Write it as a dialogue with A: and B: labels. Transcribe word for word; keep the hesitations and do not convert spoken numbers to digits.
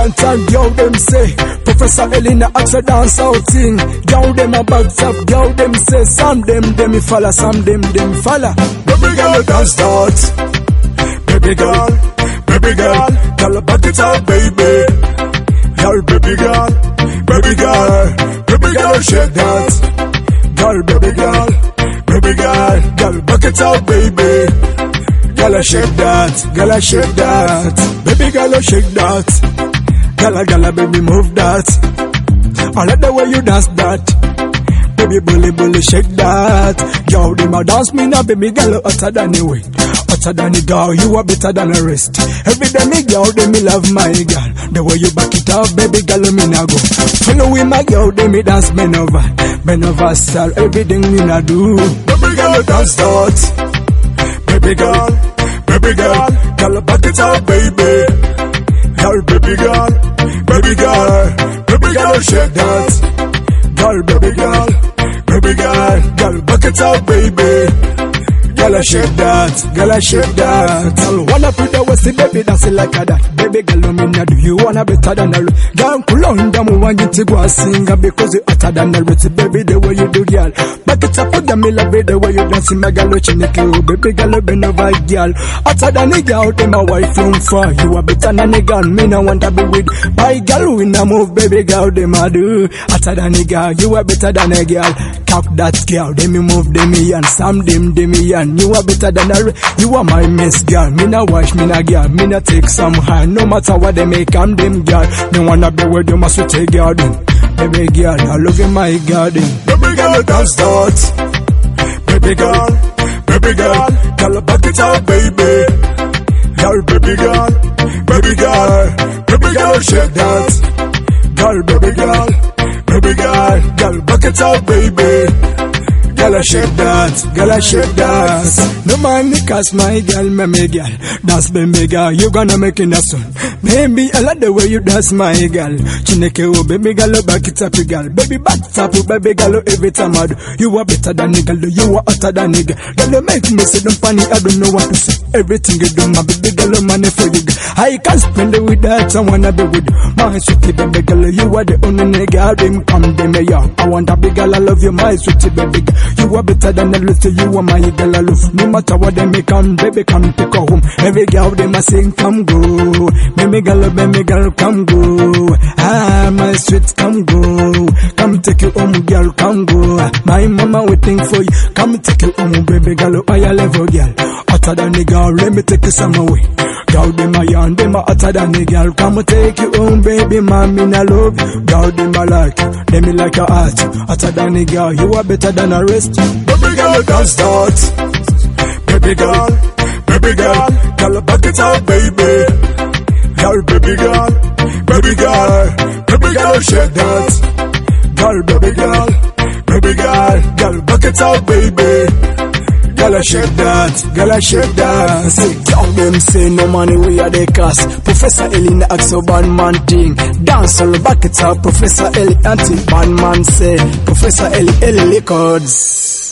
A: one time, yo, them say Professor Elena ask a dance out thing. Yo, them a back up, yo, them say some them, them me follow, some them, them follow. Baby girl, dance start. Baby girl, baby girl, girl, back it up, baby. Girl, baby girl, baby girl, baby girl, shake that. Girl, baby girl, baby girl, girl, back it up, baby. Girl, shake that, girl, shake that. Baby girl, shake that. Girl, girl, baby, move that. I like the way you dance that. Baby, bully, bully, shake that. Yo, them a dance me now, baby girl, hotter than the way. Hotter than the girl, you are better than the rest. Every day me girl, they me love my girl. The way you back it up, baby girl, me now go. Follow with my girl, they me dance bend over. Bend over style, everything me now do. Baby girl, dance start. Baby girl, baby girl, girl, back it up, baby. Girl, baby girl, baby girl, baby girl, shake that. Girl, baby girl, baby girl, girl, back it up, baby. Girl, shake that, girl, shake that. Girl, wanna put the West, baby, dance it like a that. Baby girl, me now do you wanna better than the rest? Girl, pull on them, want you to go and sing because you hotter than the rest. Baby, the way you do, girl. Back it up, put them in love, the way you dance, my girl, watching it, baby girl, been over, girl. Hotter than the girl, them my wife from far. You are better than the girl, me no want to be with. My girl, we now move, baby girl, them I do. Hotter than the girl, you are better than a girl. Cock that girl, them me move, them me and some them, them me and. You are better than a, you are my miss girl. Me na wash, me na girl, me na take some hand. No matter what they make, I'm them girl. Me wanna be with you, must take garden. Baby girl, I look in my garden. Baby girl, dance start. Baby girl, baby girl, girl, back it up, baby. Girl, baby girl, baby girl, baby girl, shake that. Girl, baby girl, baby girl, girl, back it up, baby. Girl, shake that, girl, shake that. No man, cause my girl, me me girl. Dance, baby girl, you gonna make it soon. Baby, I like the way you dance, my girl. Chineke, oh, baby girl, back it up, girl. Baby, back it up, baby girl, every time I do. You are better than a girl, you are hotter than a girl. Girl, you make me say, don't panic, I don't know what to say. Everything you do, my baby girl, money for you, girl. I can't spend it with that, I wanna be with you. My sweetie baby girl, you are the only girl, them come, them, yeah. I want a big girl, I love you, my sweetie baby girl. You are better than the rest, you are my girl, I love. No matter what they make, come, baby, come take her home. Every girl, they must sing, come go. Baby girl, baby girl, come go. Ah, my sweet, come go. Come take you home, girl, come go. My mama waiting for you. Come take you home, baby girl, higher level, girl. Hotter than the girl, let me take you some away. Girl, them a yarn, them a hotter than the girl. Come take you home, baby, mommy, I love you. Girl, them a like you, them me like your heart. Hotter than the girl, you are better than the rest. Baby girl, don't start. Baby girl, baby girl, girl, back it up, baby. Girl, baby girl, baby girl, baby girl, shake that. Girl, baby girl, baby girl, girl, back it up, baby. Girl, shake that, girl, shake that. Say, young them say no money we are the cost. Professor Elena ask a bad man thing. Dance all back it up, Professor Ellie anti bad man say. Professor Ellie Ellie Records.